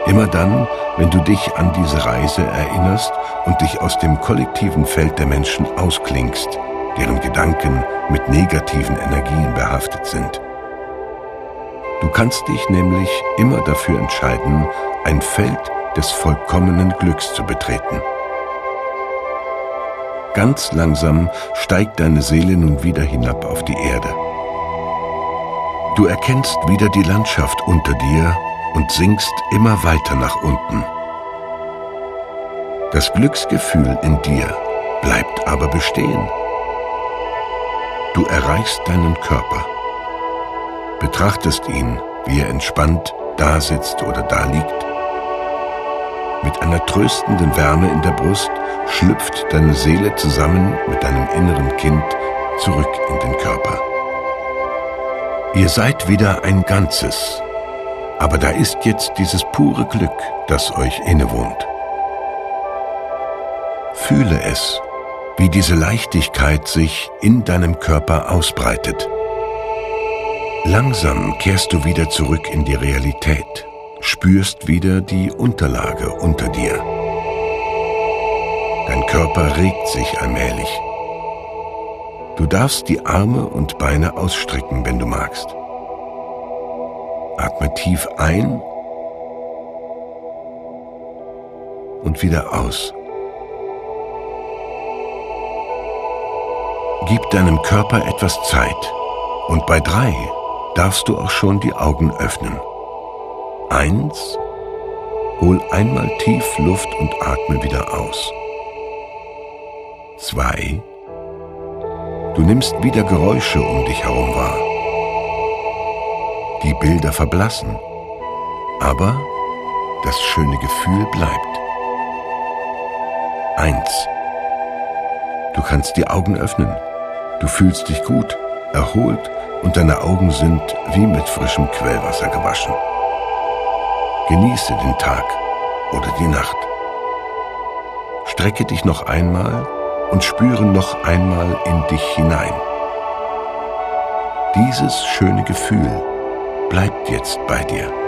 Immer dann, wenn du dich an diese Reise erinnerst und dich aus dem kollektiven Feld der Menschen ausklingst, deren Gedanken mit negativen Energien behaftet sind. Du kannst dich nämlich immer dafür entscheiden, ein Feld des vollkommenen Glücks zu betreten. Ganz langsam steigt deine Seele nun wieder hinab auf die Erde. Du erkennst wieder die Landschaft unter dir und sinkst immer weiter nach unten. Das Glücksgefühl in dir bleibt aber bestehen. Du erreichst deinen Körper, betrachtest ihn, wie er entspannt da sitzt oder da liegt. Mit einer tröstenden Wärme in der Brust schlüpft deine Seele zusammen mit deinem inneren Kind zurück in den Körper. Ihr seid wieder ein Ganzes, aber da ist jetzt dieses pure Glück, das euch innewohnt. Fühle es, wie diese Leichtigkeit sich in deinem Körper ausbreitet. Langsam kehrst du wieder zurück in die Realität, spürst wieder die Unterlage unter dir. Dein Körper regt sich allmählich. Du darfst die Arme und Beine ausstrecken, wenn du magst. Atme tief ein und wieder aus. Gib deinem Körper etwas Zeit und bei 3 darfst du auch schon die Augen öffnen. 1, hol einmal tief Luft und atme wieder aus. 2, du nimmst wieder Geräusche um dich herum wahr. Die Bilder verblassen, aber das schöne Gefühl bleibt. 1, du kannst die Augen öffnen. Du fühlst dich gut, erholt und deine Augen sind wie mit frischem Quellwasser gewaschen. Genieße den Tag oder die Nacht. Strecke dich noch einmal und spüre noch einmal in dich hinein. Dieses schöne Gefühl bleibt jetzt bei dir.